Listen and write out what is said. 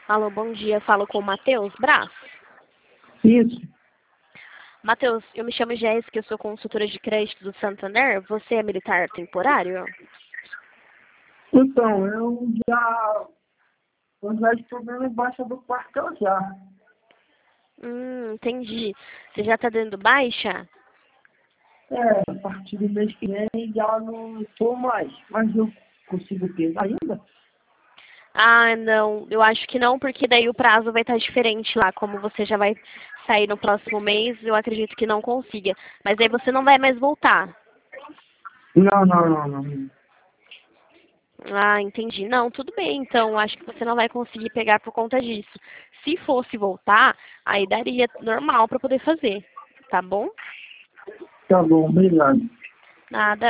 Alô, bom dia. Falo com o Matheus Braz. Isso. Matheus, eu me chamo Jéssica, eu sou consultora de crédito do Santander. Você é militar temporário? Então, eu já estou vendo embaixo do quartel já. Entendi. Você já está dando baixa? A partir do mês que vem já não estou mais. Mas eu consigo ter ainda? Ah, não. Eu acho que não, porque daí o prazo vai estar diferente lá. Como você já vai sair no próximo mês, eu acredito que não consiga. Mas aí você não vai mais voltar. Não. Ah, entendi. Não, tudo bem. Então, acho que você não vai conseguir pegar por conta disso. Se fosse voltar, aí daria normal para poder fazer. Tá bom? Tá bom, obrigado. Nada.